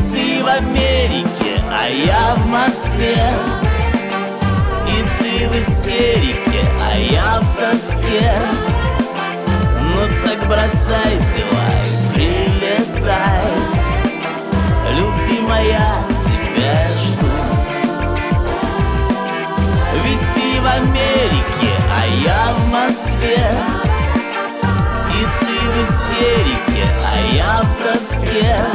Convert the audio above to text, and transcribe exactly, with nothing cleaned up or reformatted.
ты в Америке, а я в Москве. И ты в истерике, а я в тоске. Ну так бросай дела и прилетай, любимая, тебя жду. Ведь ты в Америке, а я в Москве. И ты в истерике, а я в тоске.